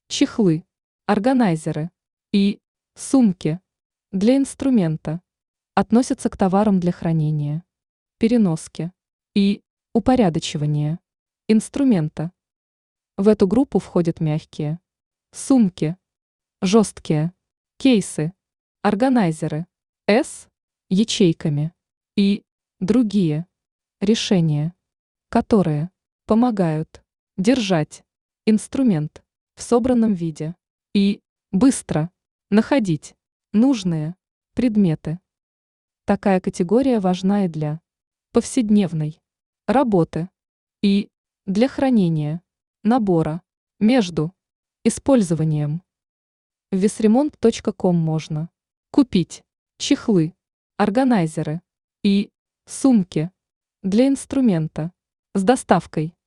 чехлы, органайзеры и сумки для инструмента относятся к товарам для хранения, переноски и упорядочивания инструмента. В эту группу входят мягкие сумки, жесткие кейсы, органайзеры с ячейками и другие решения, которые помогают держать инструмент в собранном виде и быстро находить нужные предметы. Такая категория важна и для повседневной работы и для хранения набора между использованием. В весремонт.ком можно купить чехлы, органайзеры и сумки для инструмента с доставкой